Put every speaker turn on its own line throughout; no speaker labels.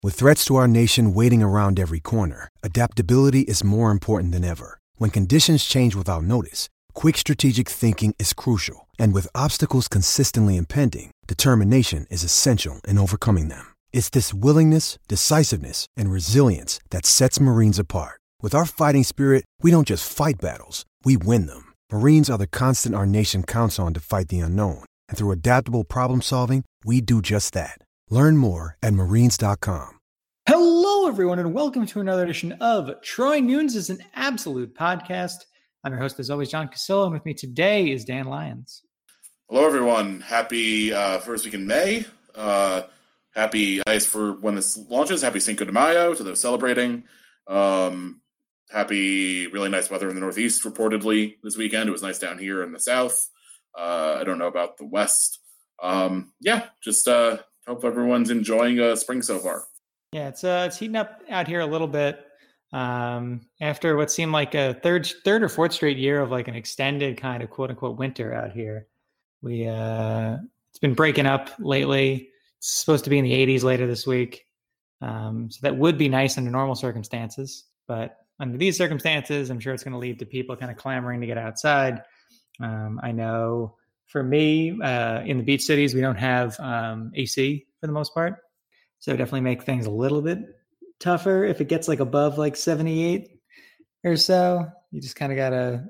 With threats to our nation waiting around every corner, adaptability is more important than ever. When conditions change without notice, quick strategic thinking is crucial. And with obstacles consistently impending, determination is essential in overcoming them. It's this willingness, decisiveness, and resilience that sets Marines apart. With our fighting spirit, we don't just fight battles, we win them. Marines are the constant our nation counts on to fight the unknown. And through adaptable problem solving, we do just that. Learn more at marines.com.
Hello, everyone, and welcome to another edition of Troy Nunes is an Absolute Podcast. I'm your host, as always, John Casillo, and with me today is Dan Lyons.
Hello, everyone. Happy first week in May. Happy ice for when this launches. Happy Cinco de Mayo to those celebrating. Happy really nice weather in the Northeast, reportedly, this weekend. It was nice down here in the South. I don't know about the West. Just hope everyone's enjoying spring so far.
Yeah, it's heating up out here a little bit after what seemed like a third or fourth straight year of like an extended kind of quote unquote winter out here. It's been breaking up lately. It's supposed to be in the 80s later this week, so that would be nice under normal circumstances. But under these circumstances, I'm sure it's going to lead to people kind of clamoring to get outside. I know for me, in the beach cities, we don't have AC for the most part. So definitely make things a little bit tougher if it gets like above like 78 or so. You just kind of got to,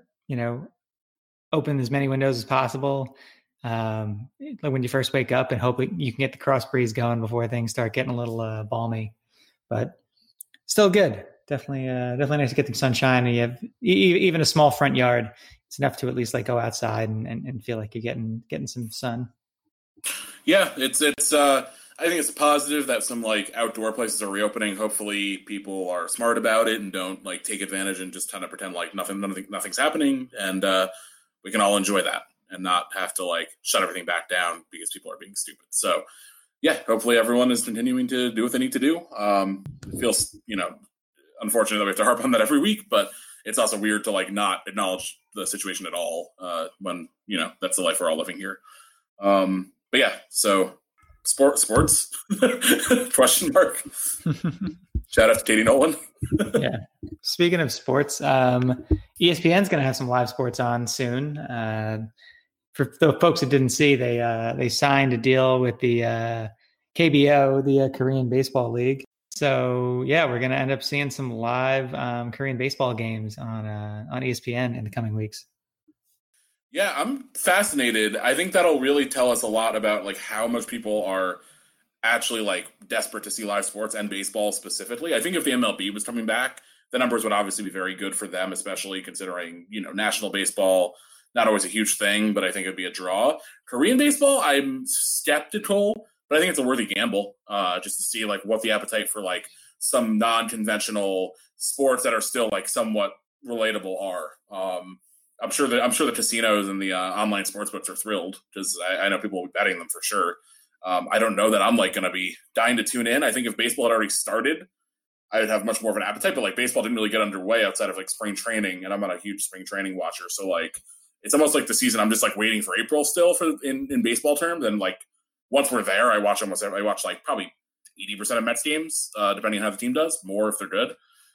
open as many windows as possible like when you first wake up and hope you can get the cross breeze going before things start getting a little balmy. But still good. Definitely nice to get the sunshine. And you have even a small front yard. It's enough to at least like go outside and feel like you're getting some sun.
Yeah, it's I think it's a positive that some like outdoor places are reopening. Hopefully people are smart about it and don't like take advantage and just kind of pretend like nothing's happening. And we can all enjoy that and not have to like shut everything back down because people are being stupid. So yeah, hopefully everyone is continuing to do what they need to do. It feels, unfortunate that we have to harp on that every week, but it's also weird to like not acknowledge the situation at all when, that's the life we're all living here. But yeah, so sports question mark. Shout out to Katie Nolan.
Yeah. Speaking of sports, ESPN's going to have some live sports on soon. For the folks who didn't see, they signed a deal with the KBO, the Korean Baseball League. So yeah, we're going to end up seeing some live Korean baseball games on ESPN in the coming weeks.
Yeah, I'm fascinated. I think that'll really tell us a lot about like how much people are actually like desperate to see live sports and baseball specifically. I think if the MLB was coming back, the numbers would obviously be very good for them, especially considering, national baseball, not always a huge thing, but I think it'd be a draw. Korean baseball, I'm skeptical, but I think it's a worthy gamble just to see like what the appetite for like some non-conventional sports that are still like somewhat relatable are. I'm sure the casinos and the online sportsbooks are thrilled because I know people will be betting them for sure. I don't know that I'm like going to be dying to tune in. I think if baseball had already started, I would have much more of an appetite. But like baseball didn't really get underway outside of like spring training, and I'm not a huge spring training watcher. So like it's almost like the season I'm just like waiting for April still for in baseball terms. And like once we're there, I watch like probably 80% of Mets games, depending on how the team does, more if they're good.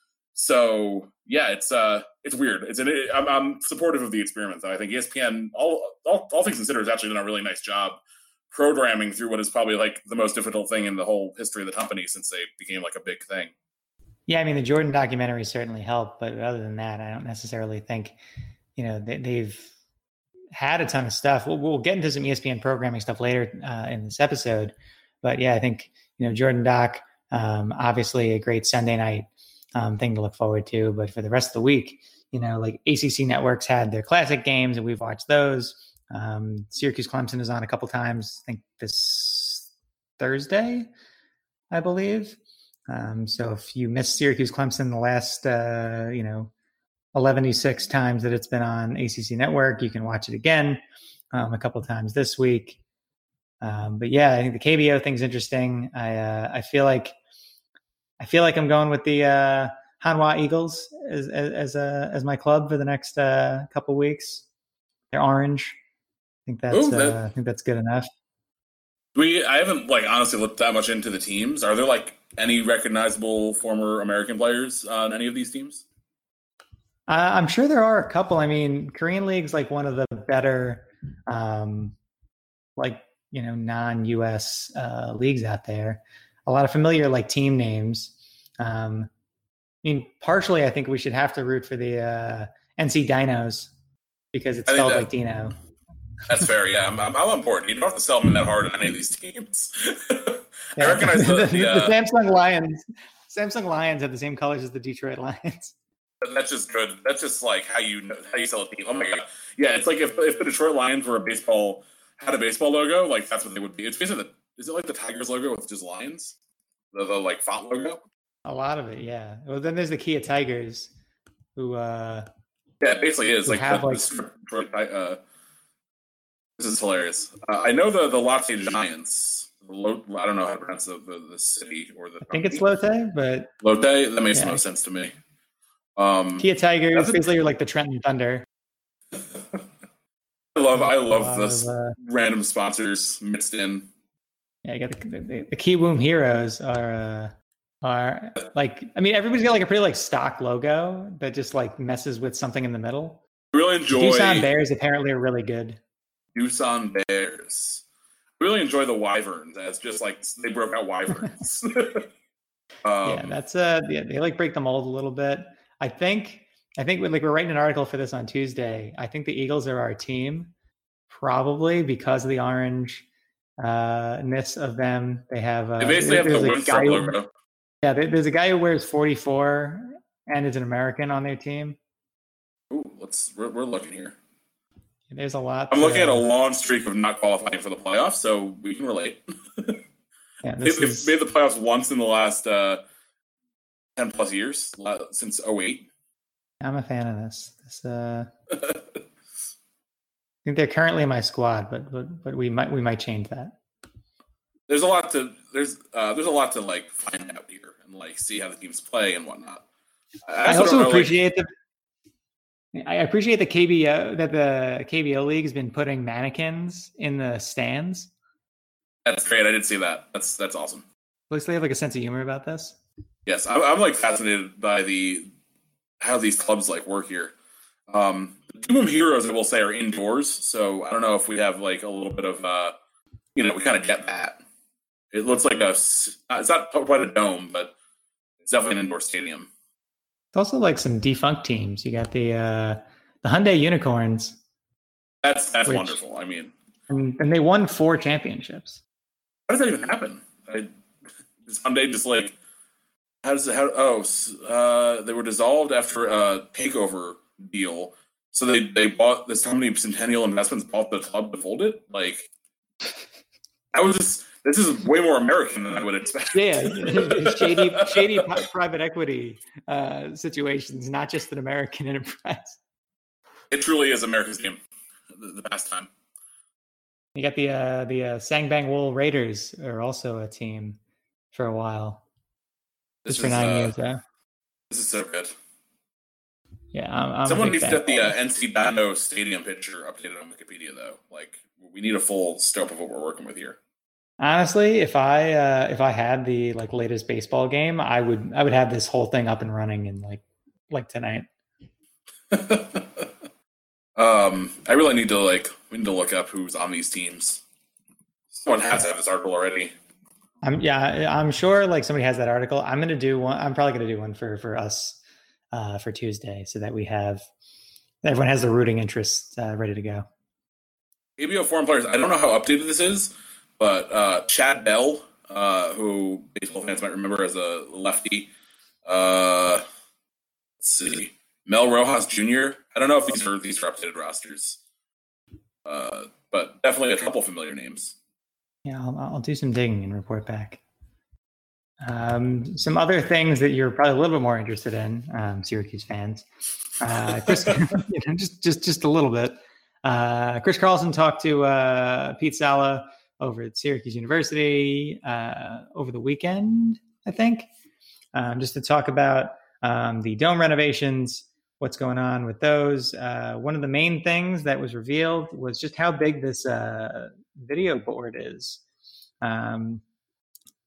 So yeah, it's weird. I'm supportive of the experiment though. I think ESPN, all things considered, has actually done a really nice job programming through what is probably like the most difficult thing in the whole history of the company since they became like a big thing.
Yeah, I mean the Jordan documentary certainly helped, but other than that, I don't necessarily think they've had a ton of stuff. We'll get into some ESPN programming stuff later in this episode, but yeah, I think Jordan doc, obviously a great Sunday night thing to look forward to. But for the rest of the week, like ACC networks had their classic games and we've watched those. Syracuse Clemson is on a couple times, I think this Thursday, I believe. So if you missed Syracuse Clemson the last, 11-6 times that it's been on ACC network, you can watch it again a couple times this week. But yeah, I think the KBO thing's interesting. I feel like I'm going with the Hanwha Eagles as my club for the next couple weeks. They're orange. I think that's good enough.
I haven't like honestly looked that much into the teams. Are there like any recognizable former American players on any of these teams?
I'm sure there are a couple. I mean, Korean League's like one of the better, non-US leagues out there. A lot of familiar like team names. I mean, partially, I think we should have to root for the NC Dinos because it's spelled like Dino.
That's fair. Yeah, I'm on board. You don't have to sell them that hard on any of these teams.
Yeah.
I recognize
the Samsung Lions. Samsung Lions have the same colors as the Detroit Lions.
That's just good. That's just like how you sell a team. Oh my god! Yeah, it's like if the Detroit Lions were had a baseball logo, like that's what they would be. It's basically is it like the Tigers logo with just lions? The like font logo.
A lot of it, yeah. Well, then there's the Kia Tigers, who
yeah, it basically is like
have
this is hilarious. I know the Lotte Giants. I don't know how to pronounce the city or the.
I think it's Lotte, but
Lotte. That makes the most sense to me.
Kia Tigers, basically like the Trenton Thunder.
I love this random sponsors mixed in.
Yeah, you got the Kiwoom Heroes are like, I mean, everybody's got like a pretty like stock logo that just like messes with something in the middle.
I really enjoy
Doosan Bears. Apparently, are really good.
Doosan Bears. I really enjoy the Wyverns as just like they broke out Wyverns.
Yeah, that's they like break the mold a little bit. I think we're writing an article for this on Tuesday. I think the Eagles are our team, probably because of the orange ness of them. They have
they basically have the Winthrop logo.
Yeah, there's a guy who wears 44 and is an American on their team.
Ooh, we're looking here.
There's a lot.
I'm looking at a long streak of not qualifying for the playoffs, so we can relate.
Yeah,
they've made the playoffs once in the last 10 plus years, since 2008.
I'm a fan of this. I think they're currently in my squad, but we might change that.
There's a lot to like find out here and like see how the teams play and whatnot.
I also appreciate I appreciate the KBO that the KBO League has been putting mannequins in the stands.
That's great. I did see that. That's awesome.
At least they have like a sense of humor about this.
Yes, I'm like fascinated by how these clubs like work here. The Kiwoom Heroes, I will say, are indoors, so I don't know if we have like a little bit of we kind of get that. It looks like it's not quite a dome, but it's definitely an indoor stadium.
It's also like some defunct teams. You got the Hyundai Unicorns.
That's wonderful. I mean,
and they won 4 championships.
How does that even happen? Is Hyundai just like they were dissolved after a takeover deal. So they bought this company, Centennial Investments, bought the club to fold it. Like, this is way more American than I would expect.
Yeah, shady private equity situations, not just an American enterprise.
It truly is America's game, the pastime.
You got the Sangbang Wool Raiders are also a team for a while. Just for 9 years, yeah.
This is so good.
Yeah,
someone needs to get the NC Dino Stadium picture updated on Wikipedia, though. Like, we need a full scope of what we're working with here.
Honestly, if I had the like latest baseball game, I would have this whole thing up and running in like tonight.
I really need to we need to look up who's on these teams. Someone has to have this article already.
I'm sure like somebody has that article. I'm gonna do one. I'm probably gonna do one for us for Tuesday, so that everyone has the rooting interest ready to go.
KBO foreign players. I don't know how updated this is, but Chad Bell, who baseball fans might remember as a lefty. Let's see, Mel Rojas Jr. I don't know if these are updated rosters, but definitely a couple familiar names.
Yeah, I'll do some digging and report back. Some other things that you're probably a little bit more interested in, Syracuse fans. Chris, just a little bit. Chris Carlson talked to Pete Sala over at Syracuse University over the weekend, I think, just to talk about the dome renovations, what's going on with those. One of the main things that was revealed was just how big this video board is.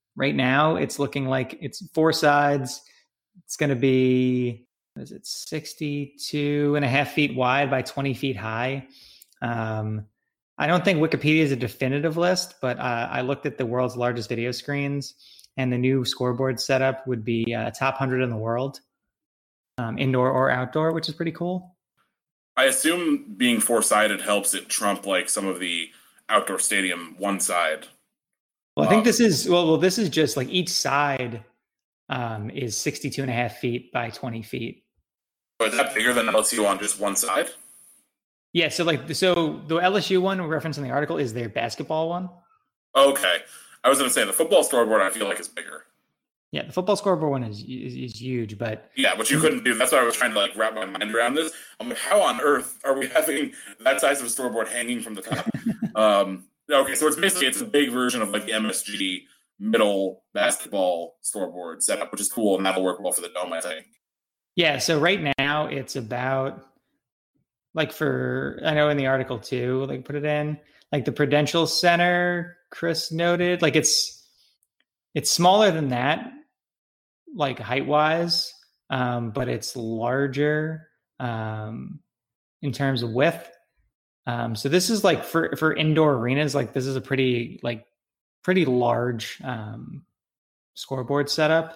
Right now, it's looking like it's 4 sides. It's going to be, is it 62 and a half feet wide by 20 feet high? I don't think Wikipedia is a definitive list, but I looked at the world's largest video screens, and the new scoreboard setup would be top 100 in the world, indoor or outdoor, which is pretty cool.
I assume being 4-sided helps it trump like some of the outdoor stadium one side.
Well, I think this is this is just like each side is 62 and a half feet by 20 feet.
So is that bigger than LSU on just one side?
Yeah, so the LSU one referenced in the article is their basketball one.
Okay. I was going to say the football scoreboard I feel like is bigger.
Yeah, the football scoreboard one is huge, but
yeah, but you couldn't do. That's why I was trying to like wrap my mind around this. I'm like, how on earth are we having that size of a scoreboard hanging from the top? Okay, so it's a big version of like the MSG middle basketball scoreboard setup, which is cool, and that'll work well for the dome, I think.
Yeah, so right now it's about like I know in the article too, like put it in like the Prudential Center. Chris noted like it's smaller than that, like height wise, but it's larger in terms of width. So this is like for indoor arenas, like this is a pretty large scoreboard setup.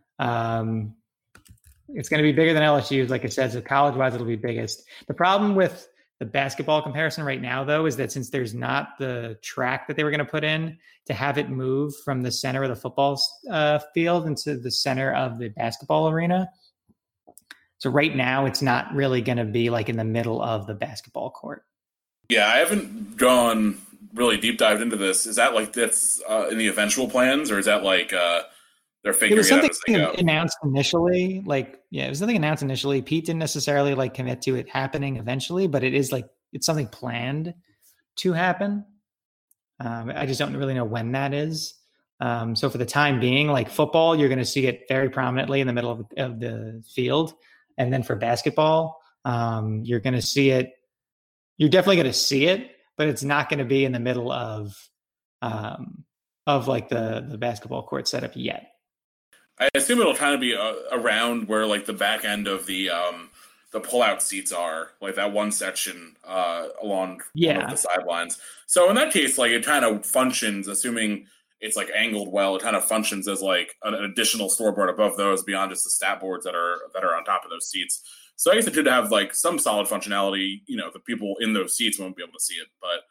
It's going to be bigger than LSU's, like I said. So college-wise, it'll be biggest. The problem with the basketball comparison right now, though, is that since there's not the track that they were going to put in to have it move from the center of the football field into the center of the basketball arena. So right now, it's not really going to be like in the middle of the basketball court.
Yeah, I haven't gone really deep dived into this. Is that like that's in the eventual plans, or is that like they're figuring it out as they go?
Announced initially, it was something announced initially. Pete didn't necessarily like commit to it happening eventually, but it is like it's something planned to happen. I just don't really know when that is. So for the time being, like football, you're going to see it very prominently in the middle of the field, and then for basketball, you're going to see it. You're definitely going to see it, but it's not going to be in the middle of like the basketball court setup yet.
I assume it'll kind of be around where like the back end of the pull-out seats are, like that one section along one of the sidelines. So in that case, like it kind of functions, assuming it's like angled well, it kind of functions as like an additional scoreboard above those beyond just the stat boards that are on top of those seats. So I guess it could have like some solid functionality. You know, the people in those seats won't be able to see it, but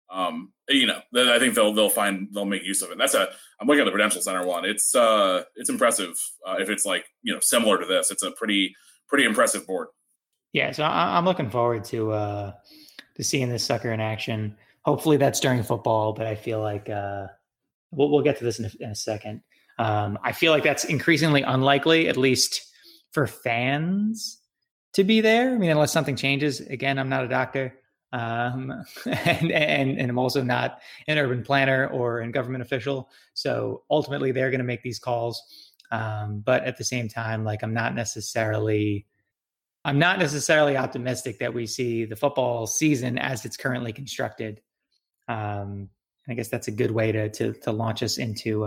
I think they'll make use of it. I'm looking at the Prudential Center one. It's impressive. If it's like, similar to this, it's a pretty impressive board.
Yeah. So I'm looking forward to seeing this sucker in action. Hopefully that's during football, but I feel like we'll get to this in a second. I feel like that's increasingly unlikely, at least for fans to be there. I mean, unless something changes. Again, I'm not a doctor. And I'm also not an urban planner or a government official. So ultimately they're going to make these calls. But at the same time, like I'm not necessarily optimistic that we see the football season as it's currently constructed. I guess that's a good way to launch us into,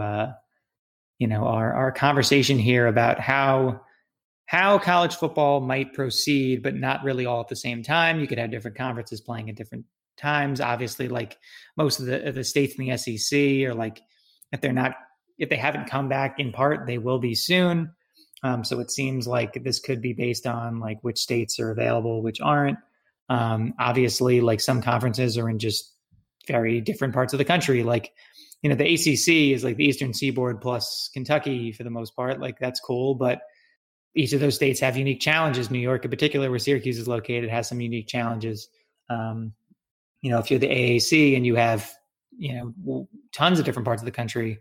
our conversation here about how college football might proceed, but not really all at the same time. You could have different conferences playing at different times. Obviously, like most of the states in the SEC are like, if they haven't come back in part, they will be soon. So it seems like this could be based on like which states are available, which aren't. Obviously, like some conferences are in just very different parts of the country. Like, the ACC is like the Eastern Seaboard plus Kentucky for the most part. Like that's cool, but each of those states have unique challenges. New York in particular, where Syracuse is located, has some unique challenges. If you're the AAC and you have, tons of different parts of the country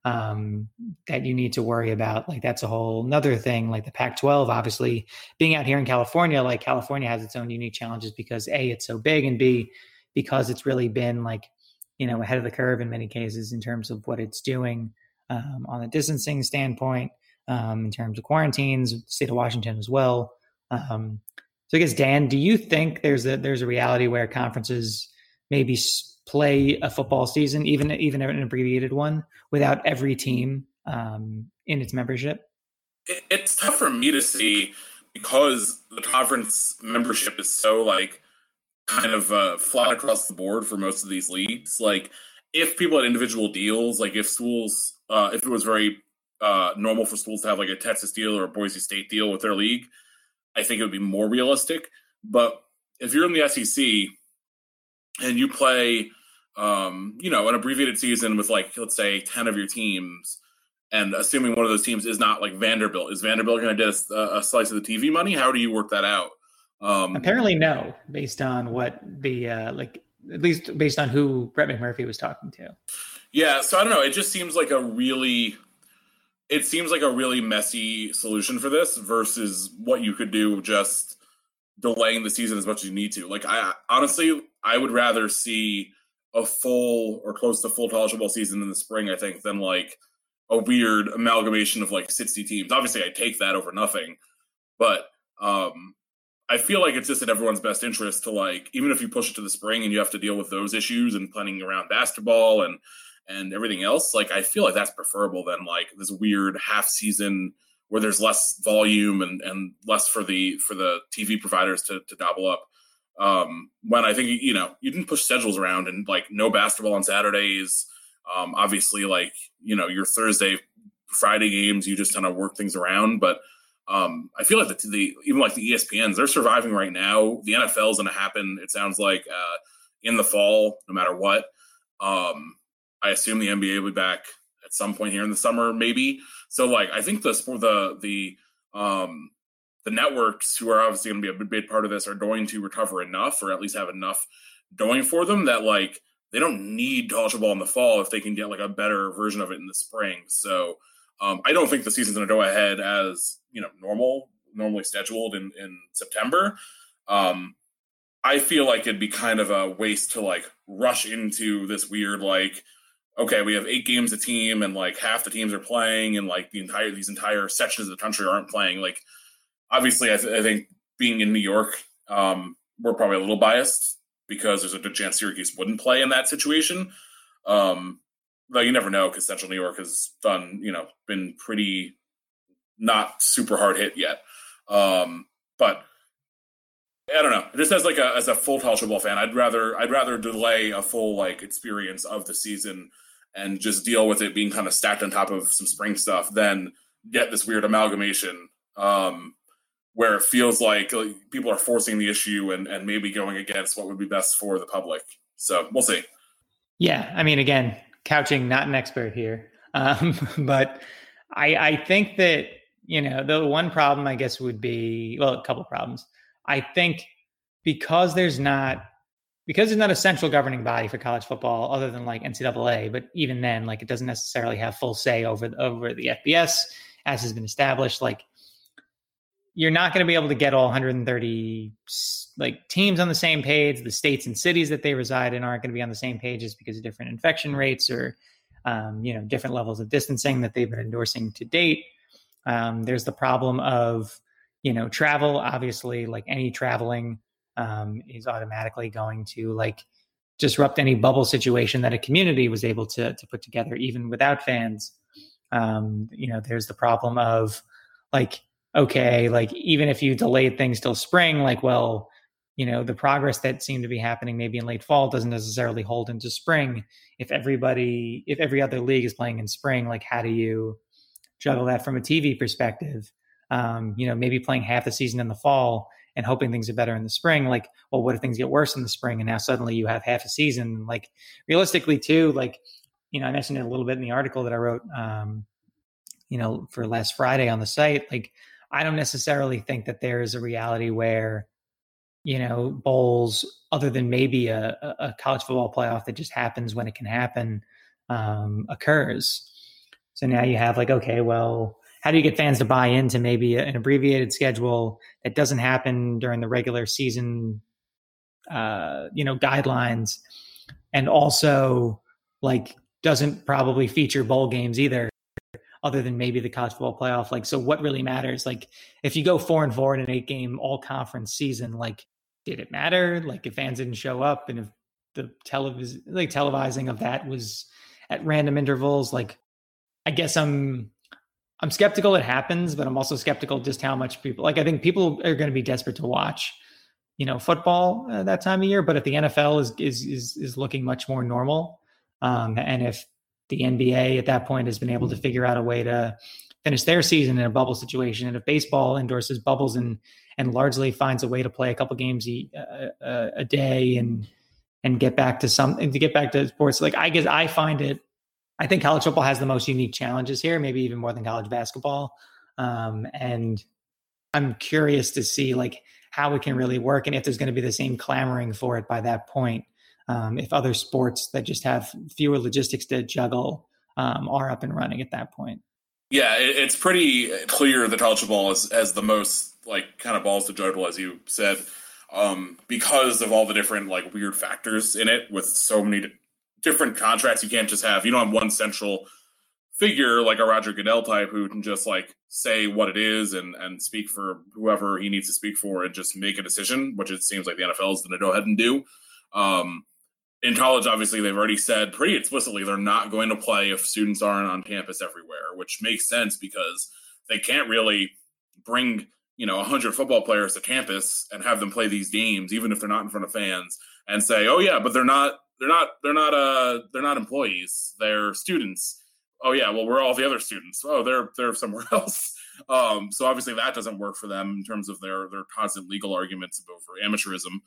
that you need to worry about, like that's a whole nother thing. Like the Pac-12, obviously being out here in California, like California has its own unique challenges because A, it's so big, and B, because it's really been like, ahead of the curve in many cases in terms of what it's doing on a distancing standpoint. In terms of quarantines, the state of Washington as well. So I guess, Dan, do you think there's a reality where conferences maybe play a football season, even an abbreviated one, without every team in its membership?
It's tough for me to see because the conference membership is so like kind of flat across the board for most of these leagues. Like if people had individual deals, like if schools, if it was very normal for schools to have like a Texas deal or a Boise State deal with their league, I think it would be more realistic. But if you're in the SEC and you play, an abbreviated season with like, let's say 10 of your teams, and assuming one of those teams is not like Vanderbilt, is Vanderbilt going to get a slice of the TV money? How do you work that out?
Apparently no, based on what the at least based on who Brett McMurphy was talking to.
Yeah, so I don't know. It just seems like a really messy solution for this versus what you could do just delaying the season as much as you need to. Like I would rather see a full or close to full college football season in the spring, I think, than like a weird amalgamation of like 60 teams. Obviously, I take that over nothing, but I feel like it's just in everyone's best interest to like, even if you push it to the spring and you have to deal with those issues and planning around basketball and everything else, like I feel like that's preferable than like this weird half season where there's less volume and less for the TV providers to gobble up. When I think, you didn't push schedules around and like no basketball on Saturdays. Obviously like, your Thursday, Friday games, you just kind of work things around. But I feel like even like the ESPNs, they're surviving right now. The NFL is going to happen, it sounds like, in the fall, no matter what. I assume the NBA will be back at some point here in the summer, maybe. So like, I think the networks, who are obviously going to be a big part of this, are going to recover enough, or at least have enough going for them, that like they don't need college football in the fall if they can get like a better version of it in the spring. So I don't think the season's going to go ahead as normally scheduled in September. I feel like it'd be kind of a waste to like rush into this weird like, okay, we have 8 games a team and like half the teams are playing and like these entire sections of the country aren't playing. Like obviously I think being in New York, we're probably a little biased because there's a good chance Syracuse wouldn't play in that situation. Though you never know, because Central New York has been pretty not super hard hit yet. But I don't know. Just as a full college football fan, I'd rather delay a full like experience of the season and just deal with it being kind of stacked on top of some spring stuff than get this weird amalgamation where it feels like people are forcing the issue and maybe going against what would be best for the public. So we'll see.
Yeah. I mean, again, couching, not an expert here. But I think that, the one problem I guess would be, well, a couple of problems. I think because there's not a central governing body for college football other than like NCAA, but even then, like it doesn't necessarily have full say over the FBS, as has been established. Like you're not going to be able to get all 130 like teams on the same page. The states and cities that they reside in aren't going to be on the same pages because of different infection rates or different levels of distancing that they've been endorsing to date. There's the problem of travel. Obviously, like any traveling is automatically going to like disrupt any bubble situation that a community was able to put together, even without fans. There's the problem of like, okay, like even if you delayed things till spring, like, well, the progress that seemed to be happening maybe in late fall doesn't necessarily hold into spring. If every other league is playing in spring, like how do you juggle that from a TV perspective? Maybe playing half the season in the fall and hoping things are better in the spring. Like, well, what if things get worse in the spring and now suddenly you have half a season? Like realistically too, like, I mentioned it a little bit in the article that I wrote, for last Friday on the site. Like, I don't necessarily think that there is a reality where, bowls, other than maybe a college football playoff that just happens when it can happen, occurs. So now you have like, okay, well, how do you get fans to buy into maybe an abbreviated schedule that doesn't happen during the regular season, guidelines, and also like doesn't probably feature bowl games either, other than maybe the college football playoff? Like, so what really matters? Like, if you go 4-4 in an 8-game all conference season, like, did it matter? Like, if fans didn't show up and if televising of that was at random intervals. Like, I guess I'm skeptical it happens, but I'm also skeptical just how much people, like, I think people are going to be desperate to watch, football that time of year. But if the NFL is looking much more normal, and if the NBA at that point has been able to figure out a way to finish their season in a bubble situation, and if baseball endorses bubbles and largely finds a way to play a couple games a day and get back to sports, like, I guess I think college football has the most unique challenges here, maybe even more than college basketball. And I'm curious to see like how it can really work, and if there's going to be the same clamoring for it by that point. If other sports that just have fewer logistics to juggle are up and running at that point.
Yeah, it's pretty clear that college football has the most like kind of balls to juggle, as you said, because of all the different like weird factors in it with so many different contracts. You can't just have, you don't have one central figure like a Roger Goodell type who can just like say what it is and speak for whoever he needs to speak for and just make a decision, which it seems like the NFL is going to go ahead and do. In college, obviously, they've already said pretty explicitly they're not going to play if students aren't on campus everywhere, which makes sense because they can't really bring 100 football players to campus and have them play these games, even if they're not in front of fans, and say, oh yeah, but they're not employees, they're students. Oh yeah, well, we're all the other students. Oh, they're somewhere else. So obviously that doesn't work for them in terms of their constant legal arguments over amateurism.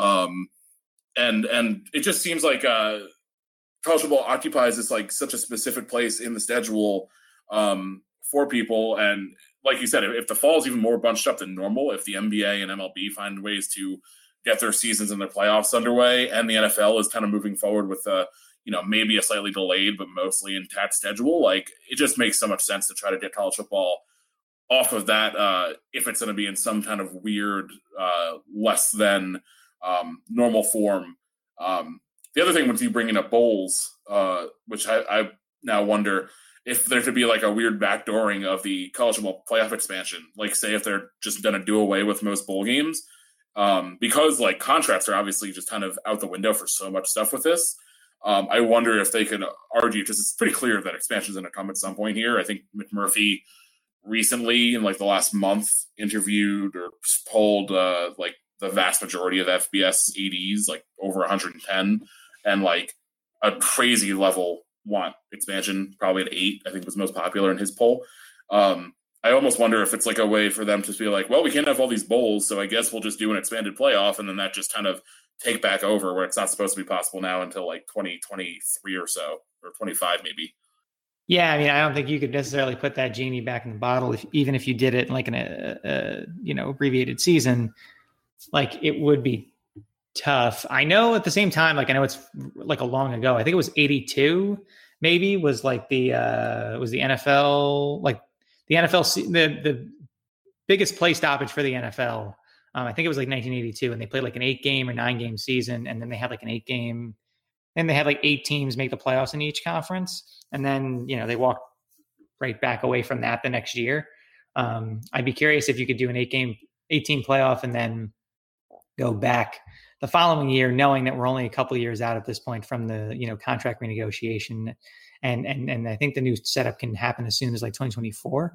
And it just seems like college football occupies this like such a specific place in the schedule for people. And like you said, if the fall is even more bunched up than normal, if the NBA and MLB find ways to get their seasons and their playoffs underway, and the NFL is kind of moving forward with maybe a slightly delayed but mostly intact schedule, like it just makes so much sense to try to get college football off of that if it's going to be in some kind of weird less than normal form. The other thing, when you bring in up bowls, which I now wonder if there could be like a weird backdooring of the college football playoff expansion, like say if they're just going to do away with most bowl games, because like contracts are obviously just kind of out the window for so much stuff with this. I wonder if they could argue, because it's pretty clear that expansion is going to come at some point here. I think McMurphy recently, in like the last month, interviewed or polled like the vast majority of FBS ADs, like over 110, and like a crazy level want expansion, probably at 8, I think was most popular in his poll. I almost wonder if it's like a way for them to be like, well, we can't have all these bowls, so I guess we'll just do an expanded playoff, and then that just kind of take back over where it's not supposed to be possible now until like 2023 or so, or 25 maybe.
Yeah, I mean, I don't think you could necessarily put that genie back in the bottle, even if you did it like in a abbreviated season. Like, it would be tough. I know at the same time, like, I know it's like a long ago. I think it was 82, maybe, was like the NFL, like the NFL, the biggest play stoppage for the NFL. I think it was like 1982, and they played like an 8-game or 9-game season, and then they had like an 8-game, and they had like 8 teams make the playoffs in each conference, and then they walked right back away from that the next year. I'd be curious if you could do an 8-team playoff and then go back the following year, knowing that we're only a couple of years out at this point from the contract renegotiation, and I think the new setup can happen as soon as like 2024.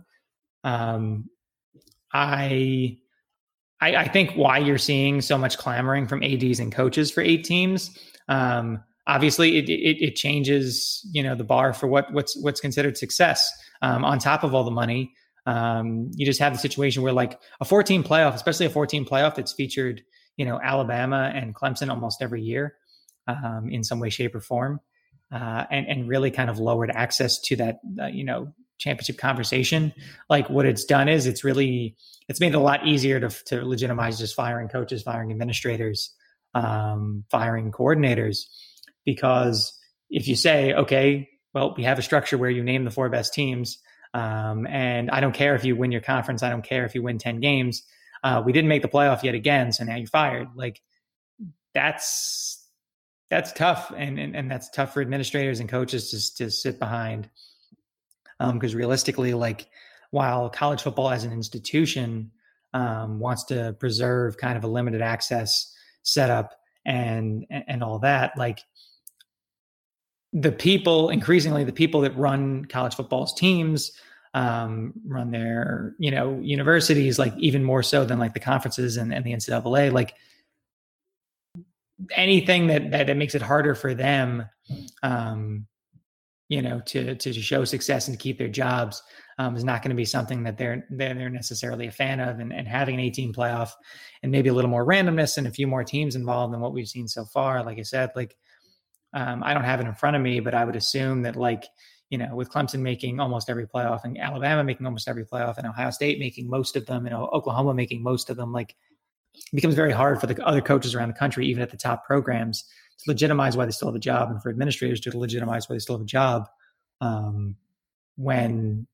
I think why you're seeing so much clamoring from ADs and coaches for 8 teams. Obviously, it changes the bar for what's considered success. On top of all the money, you just have the situation where like a 14 playoff, especially a 14 playoff that's featured Alabama and Clemson almost every year in some way, shape, or form, and really kind of lowered access to that championship conversation. Like, what it's done is it's made it a lot easier to legitimize just firing coaches, firing administrators, firing coordinators, because if you say, okay, well, we have a structure where you name the 4 best teams, and I don't care if you win your conference, I don't care if you win 10 games, we didn't make the playoff yet again, so now you're fired. Like, that's tough, and that's tough for administrators and coaches to sit behind, because realistically, like, while college football as an institution wants to preserve kind of a limited access setup and all that. Like increasingly the people that run college football's teams, run their, universities, like even more so than like the conferences and the NCAA, like anything that makes it harder for them, to show success and to keep their jobs, is not going to be something that they're necessarily a fan of. And having an 18 playoff and maybe a little more randomness and a few more teams involved than what we've seen so far. Like I said, like, I don't have it in front of me, but I would assume that, like, with Clemson making almost every playoff and Alabama making almost every playoff and Ohio State making most of them, Oklahoma making most of them, like, it becomes very hard for the other coaches around the country, even at the top programs, to legitimize why they still have a job, and for administrators to legitimize why they still have a job, when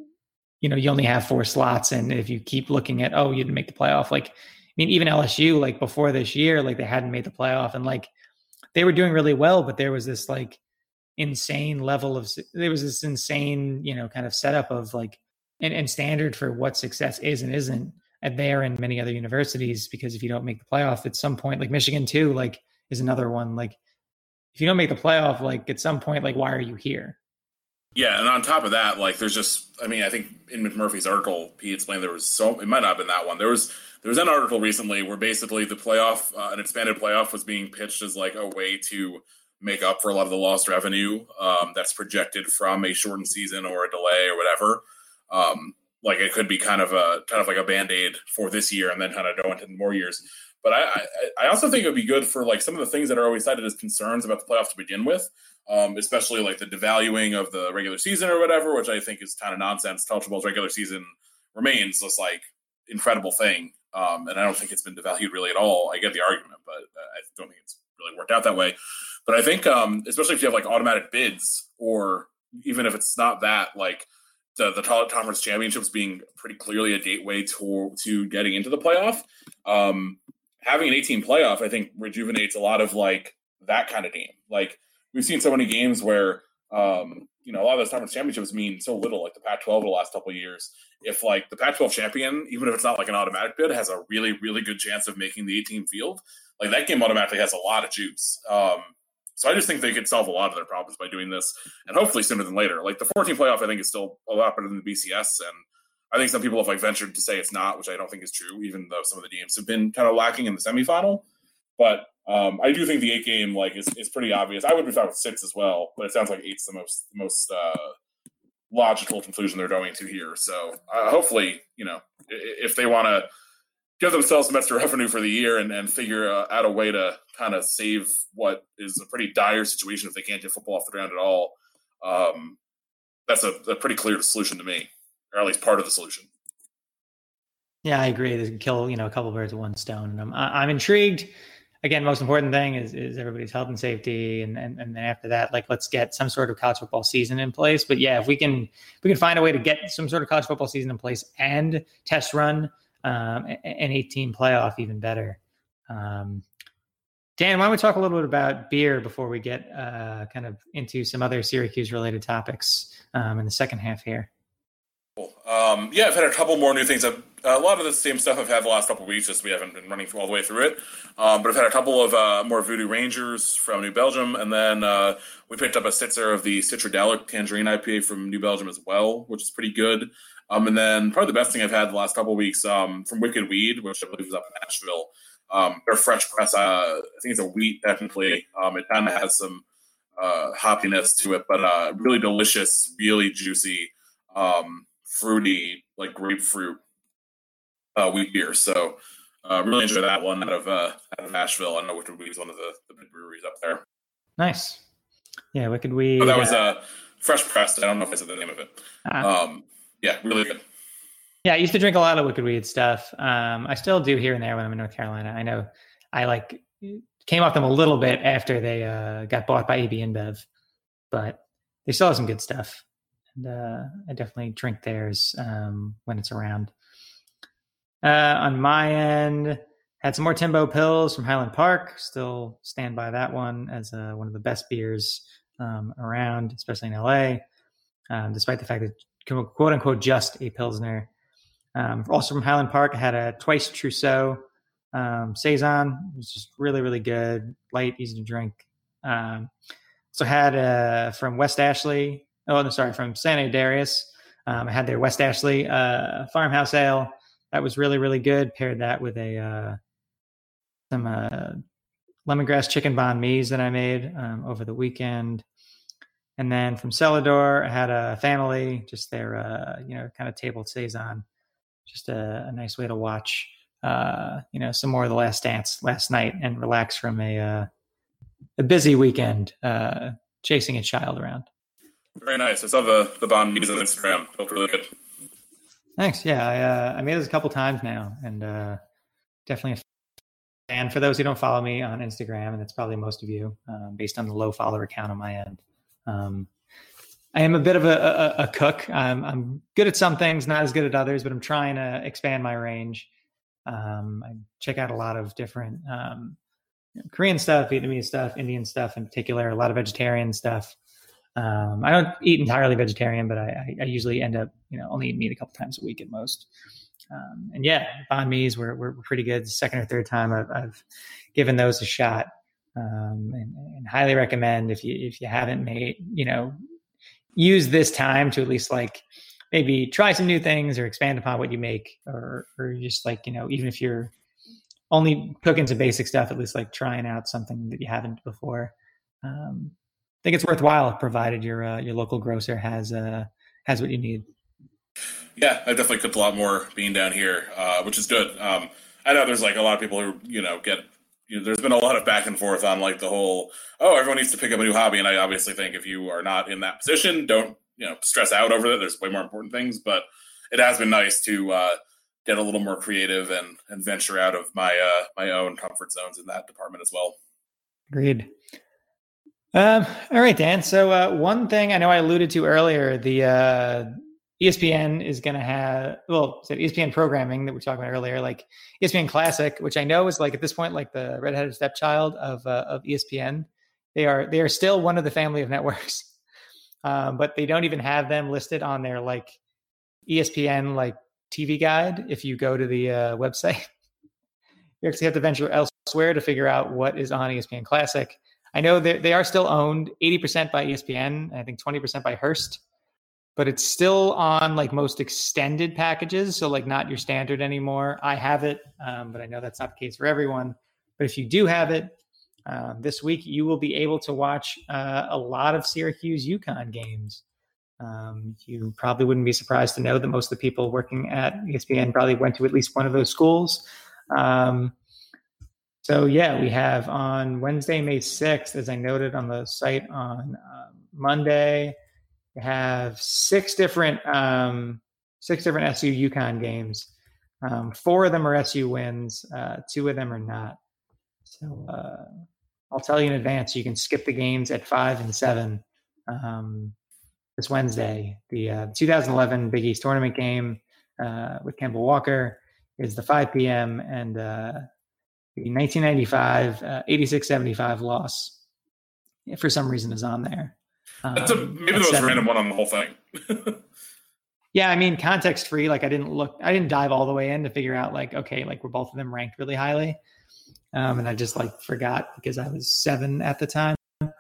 you only have 4 slots. And if you keep looking at, you didn't make the playoff, like, I mean, even LSU, like before this year, like they hadn't made the playoff, and like they were doing really well, but there was this like insane level of, there was this insane, kind of setup of like, and standard for what success is and isn't at there and many other universities. Because if you don't make the playoff at some point, like Michigan too, like is another one. Like if you don't make the playoff, like at some point, like, why are you here?
Yeah. And on top of that, like there's just, I mean, I think in McMurphy's article, he explained it might not have been that one. There was an article recently where basically the playoff, an expanded playoff, was being pitched as like a way to make up for a lot of the lost revenue that's projected from a shortened season or a delay or whatever. Like it could be kind of like a Band-Aid for this year and then kind of go into more years. But I also think it would be good for like some of the things that are always cited as concerns about the playoffs to begin with, especially like the devaluing of the regular season or whatever, which I think is kind of nonsense. College football's regular season remains this like incredible thing. And I don't think it's been devalued really at all. I get the argument, but I don't think it's really worked out that way. But I think, especially if you have like automatic bids, or even if it's not that, like the conference championships being pretty clearly a gateway to getting into the playoff, having an 18 playoff, I think rejuvenates a lot of like that kind of game. Like we've seen so many games where, a lot of those conference championships mean so little, like the Pac-12 the last couple of years. If like the Pac-12 champion, even if it's not like an automatic bid, has a really, really good chance of making the 18 field, like that game automatically has a lot of juice. So I just think they could solve a lot of their problems by doing this, and hopefully sooner than later. Like the 14 playoff, I think is still a lot better than the BCS, and I think some people have like ventured to say it's not, which I don't think is true, even though some of the games have been kind of lacking in the semifinal. But I do think the 8 game like is pretty obvious. I would be fine with 6 as well, but it sounds like 8's the most logical conclusion they're going to here. So hopefully, if they want to give themselves some extra revenue for the year and figure out a way to kind of save what is a pretty dire situation if they can't get football off the ground at all, that's a pretty clear solution to me, or at least part of the solution.
Yeah, I agree. They can kill, a couple birds with one stone. And I'm intrigued. Again, most important thing is everybody's health and safety, and then after that, like let's get some sort of college football season in place. But yeah, if we can find a way to get some sort of college football season in place and test run an 18 playoff, even better. Dan, why don't we talk a little bit about beer before we get kind of into some other Syracuse related topics in the second half here?
Cool. I've had a couple more new things. A lot of the same stuff I've had the last couple of weeks, just we haven't been running all the way through it. But I've had a couple of more Voodoo Rangers from New Belgium, and then we picked up a Sitzer of the Citradelic Tangerine IPA from New Belgium as well, which is pretty good. And then probably the best thing I've had the last couple of weeks from Wicked Weed, which I believe is up in Nashville. Their fresh press, I think it's a wheat technically. It kind of has some hoppiness to it, but really delicious, really juicy, fruity, like grapefruit wheat beer. So really enjoy that one out of Nashville. I know Wicked Weed is one of the big breweries up there.
Nice. Yeah, Wicked Weed.
But that was fresh pressed. I don't know if I said the name of it. Yeah, really good.
Yeah, I used to drink a lot of Wicked Weed stuff. I still do here and there when I'm in North Carolina. I know I came off them a little bit after they got bought by AB InBev, but they still have some good stuff. And I definitely drink theirs when it's around. On my end, had some more Timbo Pills from Highland Park. Still stand by that one as one of the best beers around, especially in LA, despite the fact that quote unquote just a Pilsner. Also from Highland Park, I had a Twice Trousseau Saison was just really, really good, light, easy to drink. So had from West Ashley. Oh, no, sorry, from Santa Darius. I had their West Ashley farmhouse ale. That was really, really good. Paired that with some lemongrass chicken banh mi's that I made over the weekend. And then from Celador, I had a family, just their, kind of tabled Saison. Just a nice way to watch, some more of The Last Dance last night and relax from a busy weekend chasing a child around.
Very nice. I saw the banh mi's on Instagram. Felt really good.
Thanks. Yeah, I made this a couple times now, and definitely a fan. For those who don't follow me on Instagram, and that's probably most of you, based on the low follower count on my end. I am a bit of a cook. I'm good at some things, not as good at others, but I'm trying to expand my range. I check out a lot of different Korean stuff, Vietnamese stuff, Indian stuff in particular, a lot of vegetarian stuff. I don't eat entirely vegetarian, but I usually end up, only eating meat a couple times a week at most. And yeah, banh mi's were pretty good. The second or third time I've given those a shot, and highly recommend if you haven't made, use this time to at least maybe try some new things or expand upon what you make, or just even if you're only cooking some basic stuff, at least trying out something that you haven't before. I think it's worthwhile, provided your local grocer has what you need.
Yeah, I definitely cooked a lot more being down here, which is good. I know there's a lot of people who there's been a lot of back and forth on the whole, everyone needs to pick up a new hobby, and I obviously think if you are not in that position, don't stress out over it. There's way more important things, but it has been nice to get a little more creative and venture out of my own comfort zones in that department as well.
Agreed. All right, Dan. So one thing I know I alluded to earlier, the ESPN is going to have, ESPN programming that we talked about earlier, ESPN Classic, which I know is at this point, the redheaded stepchild of ESPN. They are still one of the family of networks, but they don't even have them listed on their ESPN TV guide. If you go to the website, you actually have to venture elsewhere to figure out what is on ESPN Classic. I know they are still owned 80% by ESPN, and I think 20% by Hearst, but it's still on most extended packages. So not your standard anymore. I have it, but I know that's not the case for everyone. But if you do have it, this week you will be able to watch a lot of Syracuse UConn games. You probably wouldn't be surprised to know that most of the people working at ESPN probably went to at least one of those schools. So yeah, we have on Wednesday, May 6th, as I noted on the site on Monday, we have six different SU UConn games. 4 of them are SU wins. 2 of them are not. So I'll tell you in advance, you can skip the games at 5 and 7 this Wednesday. The 2011 Big East tournament game with Kemba Walker is the 5 p.m. and the 1995 86-75 loss, for some reason, is on there.
That's maybe the most random one on the whole thing.
Yeah, I mean, context free. I didn't dive all the way in to figure out were both of them ranked really highly, and I just forgot because I was 7 at the time.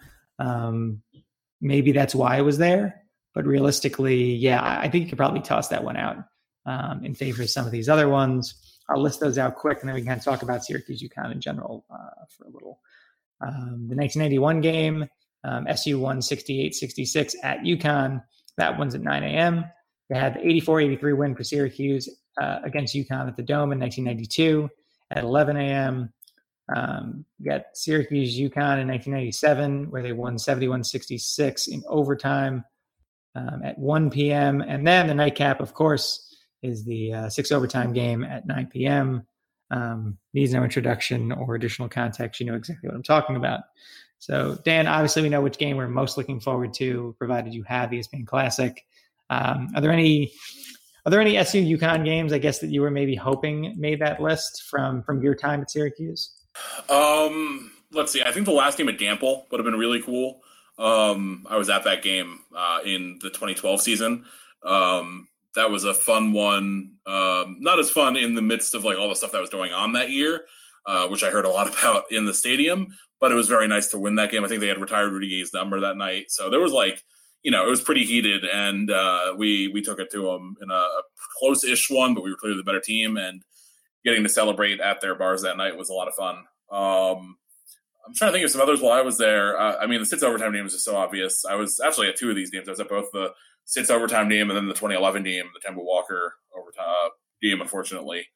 Maybe that's why it was there, but realistically, yeah, I think you could probably toss that one out in favor of some of these other ones. I'll list those out quick, and then we can talk about Syracuse UConn in general for a little. The 1991 game, SU won 68-66 at UConn. That one's at 9 a.m. They had the 84-83 win for Syracuse against UConn at the Dome in 1992 at 11 a.m. You got Syracuse UConn in 1997, where they won 71-66 in overtime at 1 p.m. And then the nightcap, of course, is the 6 overtime game at 9 p.m. Needs no introduction or additional context. You know exactly what I'm talking about. So, Dan, obviously we know which game we're most looking forward to, provided you have ESPN Classic. Are there any SU UConn games, I guess, that you were maybe hoping made that list from your time at Syracuse?
Let's see. I think the last game at Gampel would have been really cool. I was at that game in the 2012 season. That was a fun one. Not as fun in the midst of all the stuff that was going on that year. which I heard a lot about in the stadium. But it was very nice to win that game. I think they had retired Rudy Gay's number that night, so there was it was pretty heated, and we took it to them in a close-ish one, but we were clearly the better team, and getting to celebrate at their bars that night was a lot of fun. I'm trying to think of some others while I was there. The Sits overtime game was just so obvious. I was actually at two of these games. I was at both the Sits overtime game and then the 2011 game, the Kemba Walker overtime game, unfortunately.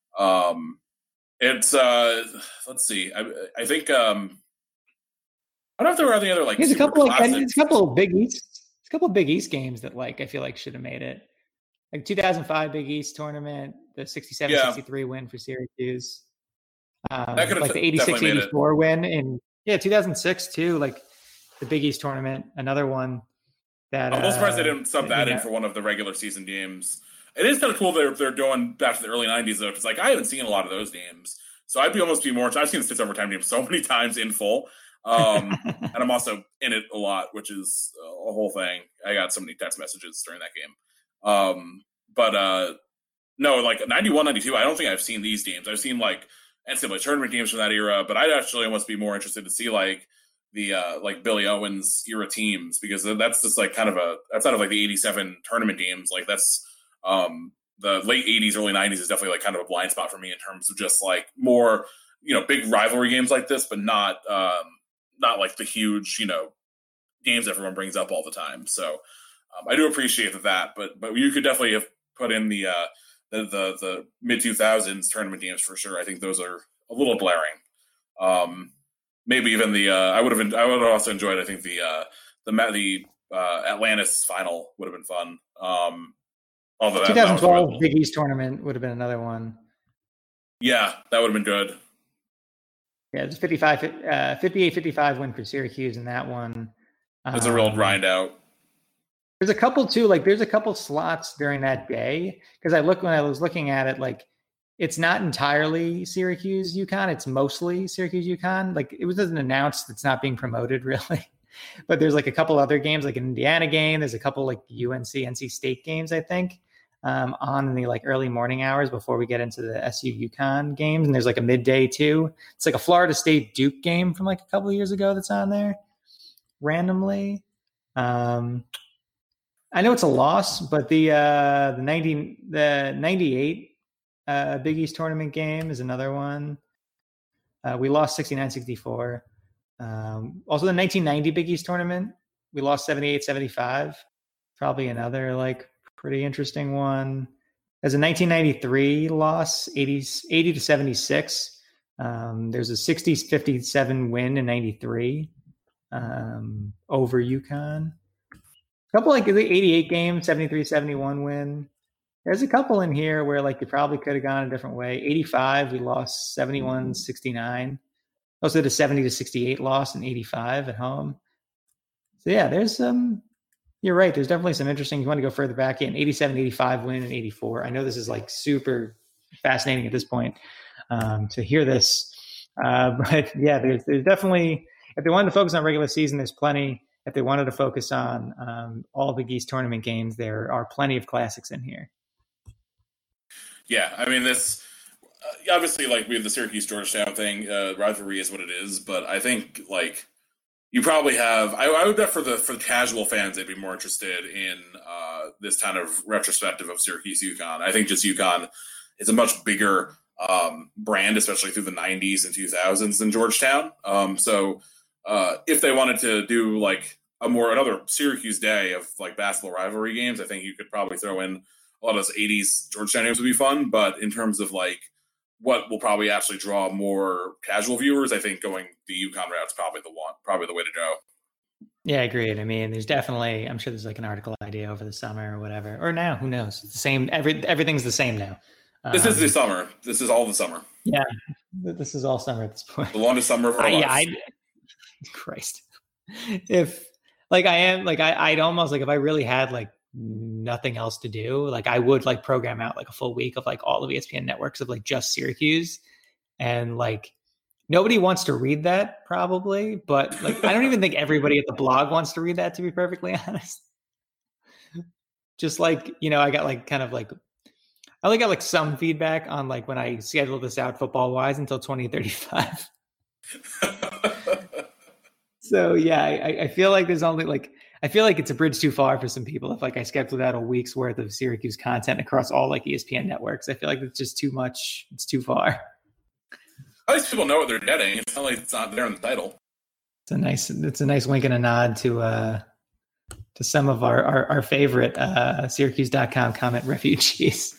Let's see. I think I don't know if there were any other
There's a couple of Big East games that I feel like should have made it. 2005 Big East tournament, the 67-63 win for Syracuse.
That could have
the 86-84 win in 2006 too. The Big East tournament, another one that
I'm surprised they didn't sub that in for one of the regular season games. It is kind of cool they're doing back to the early 90s though, because I haven't seen a lot of those games, so I'd almost be more. I've seen the Sits overtime game so many times in full, and I'm also in it a lot, which is a whole thing. I got so many text messages during that game, no, 91, 92. I don't think I've seen these games. I've seen NCAA tournament games from that era, but I'd actually almost be more interested to see the Billy Owens era teams, because that's just that's out of the 87 tournament games. That's the late 80s, early 90s is definitely kind of a blind spot for me in terms of just more, big rivalry games like this, but not the huge, games everyone brings up all the time. So I do appreciate that, but you could definitely have put in the mid 2000s tournament games for sure. I think those are a little glaring. Maybe even I would have also enjoyed. I think the Atlantis final would have been fun. Although
2012 Big East tournament would have been another one.
Yeah, that would have been good.
Yeah, it was 58-55 win for Syracuse in that one.
It's a real grind out.
There's a couple too, there's a couple slots during that day, because when I was looking at it, it's not entirely Syracuse UConn, it's mostly Syracuse UConn. It wasn't announced, it's not being promoted really, but there's a couple other games, an Indiana game. There's a couple UNC NC State games, I think, on in the early morning hours before we get into the SU UConn games. And there's a midday too. It's a Florida State Duke game from a couple of years ago that's on there randomly. I know it's a loss, but the 98 Big East tournament game is another one. We lost 69-64. Also the 1990 Big East tournament, we lost 78-75. Probably another pretty interesting one. There's a 1993 loss, 80-76. There's a 60-57 win in 93 over UConn. A couple the 88 game, 73-71 win. There's a couple in here where you probably could have gone a different way. 85, we lost 71-69. Also did a 70-68 loss in 85 at home. So yeah, there's you're right. There's definitely some interesting. You want to go further back in 87-85 win in 84. I know this is super fascinating at this point to hear this. But yeah, there's definitely, if they wanted to focus on regular season, there's plenty. If they wanted to focus on all Big East tournament games, there are plenty of classics in here.
Yeah, this obviously we have the Syracuse Georgetown thing. Rivalry is what it is, but I think you probably have. I would bet for the casual fans, they'd be more interested in this kind of retrospective of Syracuse UConn. I think just UConn is a much bigger brand, especially through the 90s and 2000s than Georgetown. So if they wanted to do another Syracuse day of basketball rivalry games, I think you could probably throw in a lot of those 80s Georgetown games would be fun. But in terms of what will probably actually draw more casual viewers, I think going the UConn route is probably the way to go.
Yeah, agreed. There's definitely, I'm sure there's an article idea over the summer or whatever, or now, who knows? It's the same. Everything's the same now.
This is the summer. This is all the summer.
Yeah, this is all summer at this point.
The longest summer of our lives.
Christ. If I'd almost if I really had nothing else to do, I would program out a full week of all of ESPN networks of just Syracuse, and nobody wants to read that probably, but I don't even think everybody at the blog wants to read that, to be perfectly honest. Just I got I only got like some feedback on like when I scheduled this out football wise until 2035. So yeah, I feel like there's only like, I feel like it's a bridge too far for some people. If like I scheduled out a week's worth of Syracuse content across all like ESPN networks, I feel like it's just too much. It's too far.
At least people know what they're getting. It's not like it's not there in the title.
It's a nice wink and a nod to some of our favorite Syracuse.com comment refugees.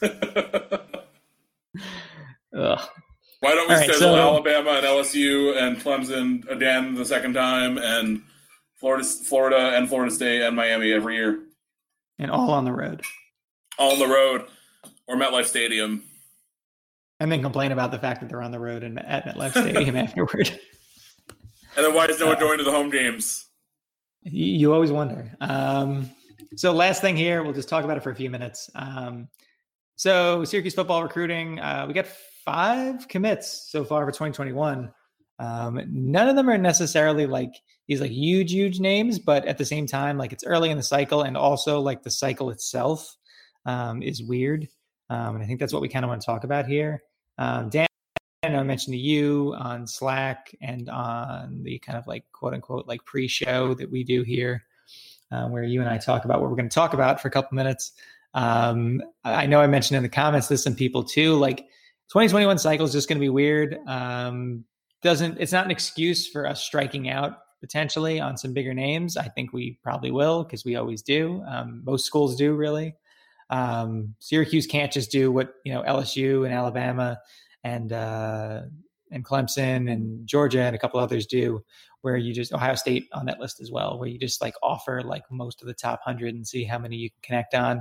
Ugh.
Why don't we schedule Alabama and LSU and Clemson again the second time, and Florida and Florida State and Miami every year?
And all on the road.
All on the road or MetLife Stadium.
And then complain about the fact that they're on the road and at MetLife Stadium afterward.
And then why is no one going to the home games?
You always wonder. So last thing here, we'll just talk about it for a few minutes. So Syracuse football recruiting, we got 5 commits so far for 2021. None of them are necessarily like these like huge names, but at the same time, like it's early in the cycle, and also like the cycle itself is weird. And I think that's what we kind of want to talk about here. Dan, I mentioned to you on Slack and on the kind of like quote unquote like pre-show that we do here, where you and I talk about what we're going to talk about for a couple minutes. I know I mentioned in the comments to some people too, like 2021 cycle is just going to be weird. It's not an excuse for us striking out potentially on some bigger names. I think we probably will, because we always do. Most schools do, really. Syracuse can't just do what LSU and Alabama and Clemson and Georgia and a couple others do, where you just Ohio State on that list as well, where you just like offer like most of the top 100 and see how many you can connect on.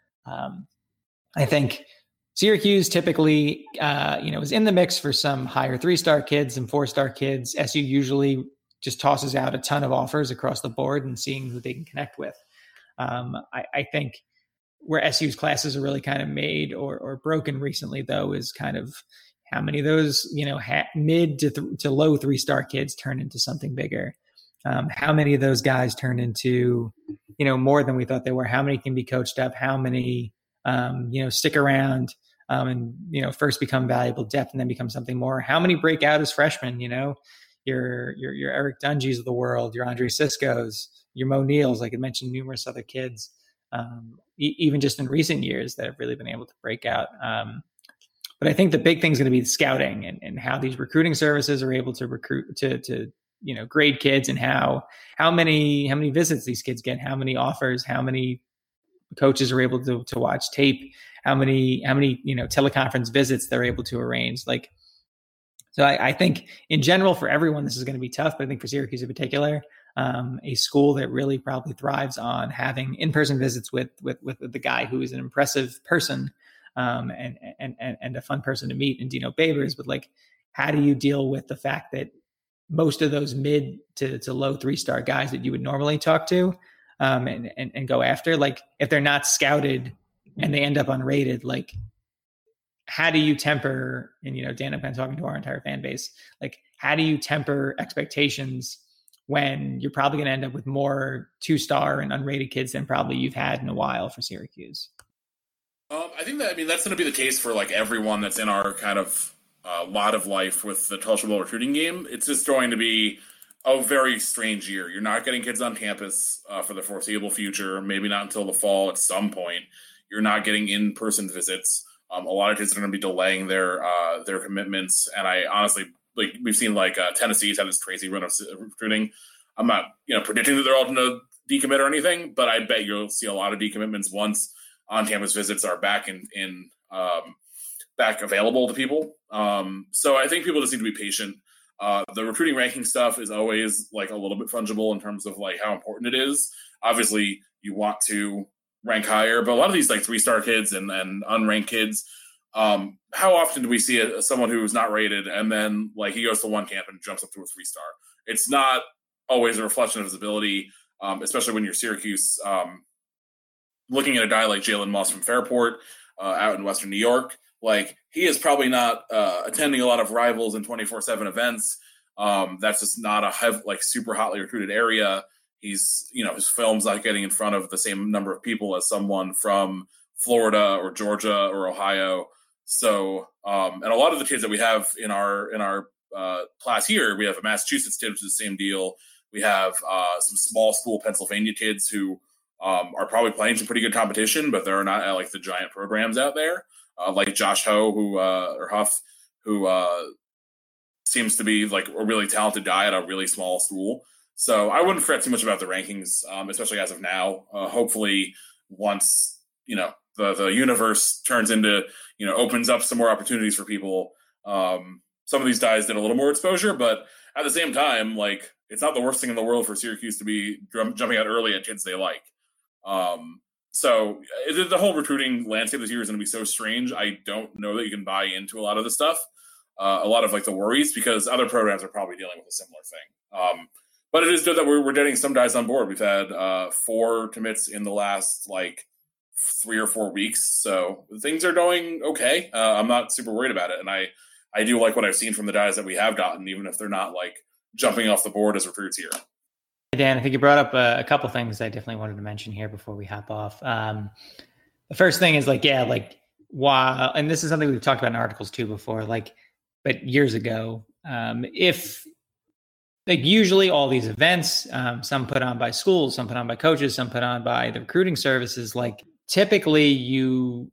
I think Syracuse typically, is in the mix for some higher 3-star kids and 4-star kids. SU usually just tosses out a ton of offers across the board and seeing who they can connect with. I think where SU's classes are really kind of made or broken recently, though, is kind of how many of those, mid to low 3-star kids turn into something bigger. How many of those guys turn into, more than we thought they were? How many can be coached up? How many, stick around and, first become valuable depth and then become something more? How many break out as freshmen? Your Eric Dungies of the world, your Andre Sisco's, your Mo Neals, like I mentioned, numerous other kids, even just in recent years that have really been able to break out. But I think the big thing is going to be the scouting and how these recruiting services are able to recruit to grade kids, and how many visits these kids get, how many offers, how many coaches are able to watch tape, how many teleconference visits they're able to arrange. So I think in general for everyone this is going to be tough, but I think for Syracuse in particular, a school that really probably thrives on having in-person visits with the guy who is an impressive person and a fun person to meet in Dino Babers. But like, how do you deal with the fact that most of those mid to low 3-star guys that you would normally talk to and go after, like if they're not scouted and they end up unrated, like how do you temper, and Dan, I've been talking to our entire fan base, like how do you temper expectations when you're probably going to end up with more 2-star and unrated kids than probably you've had in a while for Syracuse?
I think that's going to be the case for like everyone that's in our kind of lot of life with the college football recruiting game. It's just going to be a very strange year. You're not getting kids on campus for the foreseeable future, maybe not until the fall at some point. You're not getting in-person visits. A lot of kids are going to be delaying their commitments. And I honestly, like we've seen like Tennessee's had this crazy run of recruiting. I'm not predicting that they're all going to decommit or anything, but I bet you'll see a lot of decommitments once on-campus visits are back back available to people. So I think people just need to be patient. The recruiting ranking stuff is always like a little bit fungible in terms of like how important it is. Obviously, you want to rank higher, but a lot of these like 3-star kids and unranked kids, how often do we see someone who's not rated and then like he goes to one camp and jumps up to a 3-star? It's not always a reflection of his ability, especially when you're Syracuse. Looking at a guy like Jalen Moss from Fairport out in Western New York, like he is probably not attending a lot of Rivals and 24/7 events. That's just not a super hotly recruited area. He's, his film's not getting in front of the same number of people as someone from Florida or Georgia or Ohio. So, and a lot of the kids that we have in our class here, we have a Massachusetts kid, which is the same deal. We have some small school Pennsylvania kids who are probably playing some pretty good competition, but they're not at like the giant programs out there, like Josh Ho, or Huff, who seems to be like a really talented guy at a really small school. So I wouldn't fret too much about the rankings, especially as of now. Hopefully, once the universe turns into opens up some more opportunities for people. Some of these guys did a little more exposure, but at the same time, like it's not the worst thing in the world for Syracuse to be jumping out early at kids they like. So the whole recruiting landscape this year is going to be so strange. I don't know that you can buy into a lot of the stuff, a lot of like the worries, because other programs are probably dealing with a similar thing. But it is good that we're getting some guys on board. We've had 4 commits in the last like 3 or 4 weeks, so things are going okay. I'm not super worried about it, and I do like what I've seen from the guys that we have gotten, even if they're not like jumping off the board as recruits here.
Dan, I think you brought up a couple things I definitely wanted to mention here before we hop off. The first thing is while, and this is something we've talked about in articles too before, but years ago, if usually all these events, some put on by schools, some put on by coaches, some put on by the recruiting services, typically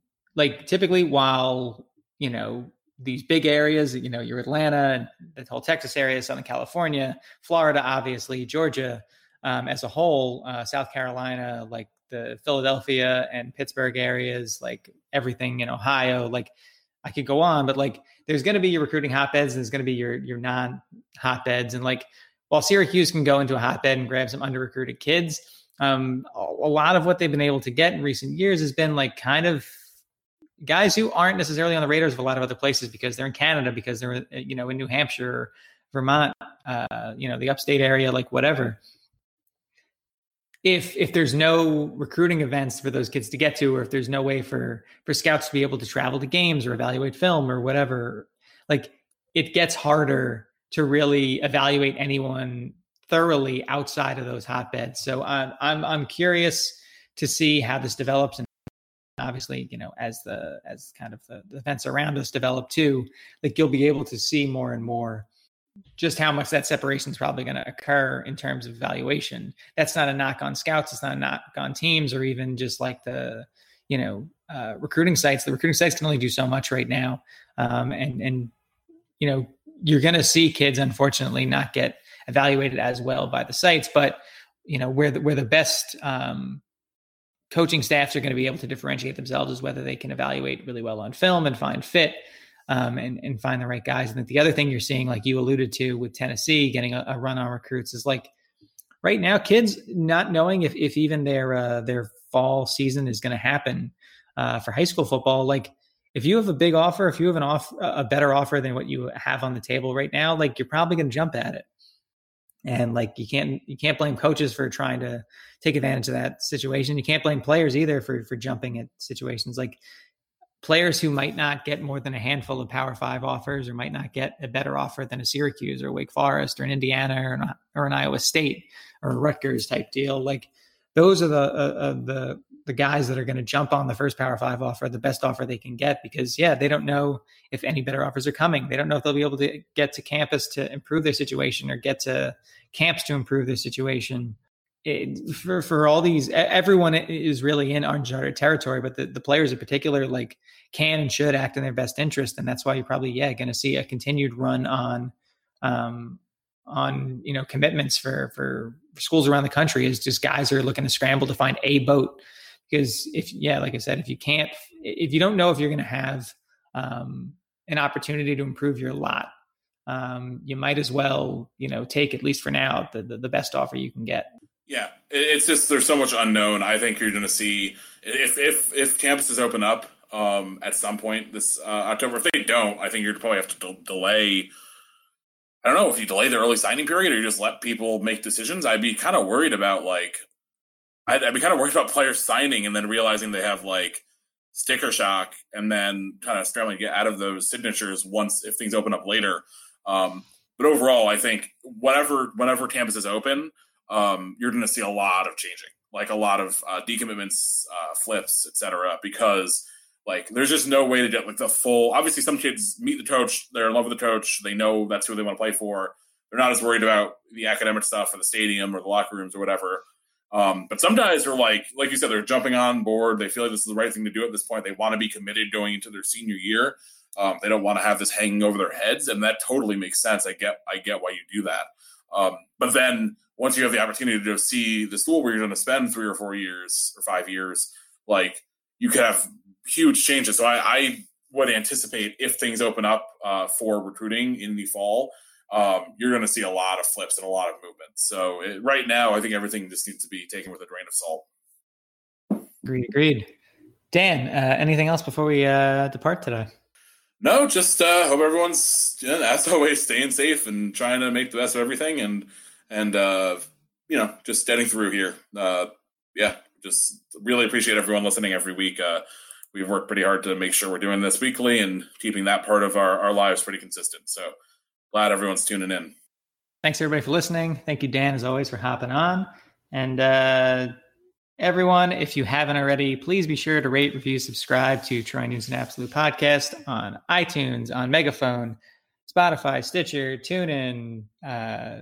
while, these big areas, your Atlanta and the whole Texas area, Southern California, Florida, obviously, Georgia, as a whole, South Carolina, like the Philadelphia and Pittsburgh areas, like everything in Ohio, I could go on, but there's going to be your recruiting hotbeds. There's going to be your non-hotbeds. And while Syracuse can go into a hotbed and grab some under-recruited kids, a lot of what they've been able to get in recent years has been kind of guys who aren't necessarily on the radars of a lot of other places because they're in Canada, because they're, in New Hampshire, or Vermont, the upstate area, whatever. If there's no recruiting events for those kids to get to, or if there's no way for scouts to be able to travel to games or evaluate film or whatever, it gets harder to really evaluate anyone thoroughly outside of those hotbeds. So I'm curious to see how this develops. And obviously, as kind of the events around us develop too, you'll be able to see more and more just how much that separation is probably going to occur in terms of evaluation. That's not a knock on scouts. It's not a knock on teams, or even just the recruiting sites. The recruiting sites can only do so much right now. And you're going to see kids, unfortunately, not get evaluated as well by the sites, but where the best, coaching staffs are going to be able to differentiate themselves is whether they can evaluate really well on film and find fit, and find the right guys. And the other thing you're seeing, like you alluded to with Tennessee getting a run on recruits, is right now kids not knowing if even their fall season is going to happen for high school football. If you have a big offer, if you have a better offer than what you have on the table right now, you're probably going to jump at it. And you can't blame coaches for trying to take advantage of that situation. You can't blame players either for jumping at situations. Players who might not get more than a handful of Power 5 offers, or might not get a better offer than a Syracuse or Wake Forest or an Indiana or an Iowa State or a Rutgers type deal. Those are the guys that are going to jump on the first Power 5 offer, the best offer they can get, because they don't know if any better offers are coming. They don't know if they'll be able to get to campus to improve their situation, or get to camps to improve their situation. For all these, everyone is really in uncharted territory, but the players in particular can and should act in their best interest. And that's why you're probably going to see a continued run on commitments for schools around the country, is just guys are looking to scramble to find a boat. Because like I said, if you don't know if you're going to have an opportunity to improve your lot, you might as well, take, at least for now, the best offer you can get.
Yeah, it's just, there's so much unknown. I think you're going to see, if campuses open up at some point this October. If they don't, I think you're probably have to delay. I don't know if you delay the early signing period, or you just let people make decisions. I'd be kind of worried about I'd be kind of worried about players signing and then realizing they have sticker shock, and then kind of scrambling to get out of those signatures if things open up later. But overall, I think whenever campuses open, you're going to see a lot of changing. like a lot of decommitments, flips, etc. Because like there's just no way to get like the full. Obviously, some kids meet the coach, they're in love with the coach, they know that's who they want to play for. They're not as worried about the academic stuff or the stadium or the locker rooms or whatever. But some guys are like you said, they're jumping on board. They feel like this is the right thing to do at this point. They want to be committed going into their senior year. They don't want to have this hanging over their heads, and that totally makes sense. I get why you do that. But then once you have the opportunity to see the school where you're going to spend 3 or 4 years or 5 years, like you could have huge changes. So I would anticipate if things open up for recruiting in the fall, you're going to see a lot of flips and a lot of movement. So right now, I think everything just needs to be taken with a grain of salt.
Agreed. Dan, anything else before we depart today?
No, just hope everyone's, as always, staying safe and trying to make the best of everything, and just getting through here. Just really appreciate everyone listening every week. We've worked pretty hard to make sure we're doing this weekly and keeping that part of our lives pretty consistent. So glad everyone's tuning in.
Thanks everybody for listening. Thank you, Dan, as always, for hopping on. And everyone, if you haven't already, please be sure to rate, review, subscribe to Troy News and Absolute Podcast on iTunes, on Megaphone, Spotify, Stitcher, TuneIn,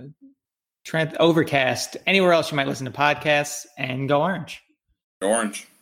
Overcast, anywhere else you might listen to podcasts, and go Orange.
Go Orange.